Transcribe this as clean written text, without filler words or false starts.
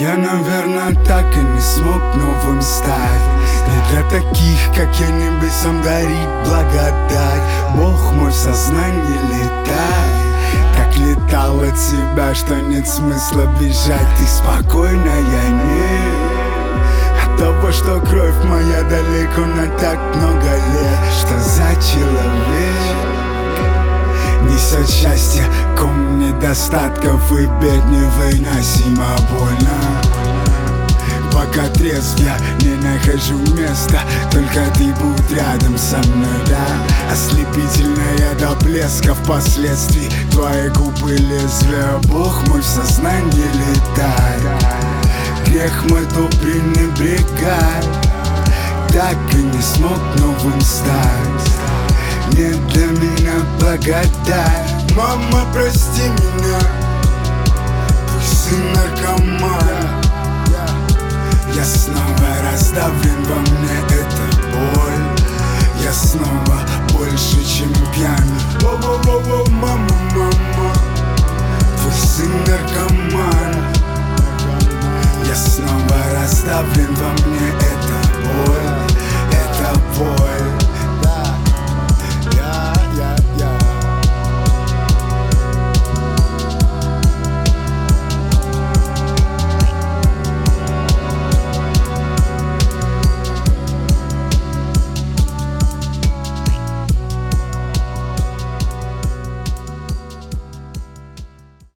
Я, наверное, так и не смог новым стать. Не для таких, как я, небесам дарить благодать. Бог мой, в сознании летай. Так летал от себя, что нет смысла бежать. Ты спокойная, нет от того, что кровь моя далеко на так много лет. Что за человек несет счастье, ком недостатков и бед невыносимо больно. Пока трезв я не нахожу места, только ты будь рядом со мной, да. Ослепительная до блеска впоследствии твои губы лезвия. Бог мой, в сознании летай. Грех мой то пренебрегай. Так и не смог новым стать. Нет для меня благодать. Мама, прости меня, твой сын наркоман. Я снова раздавлен, во мне эта боль. Я снова больше, чем пьян. О-о-о-о, мама, мама, твой сын наркоман.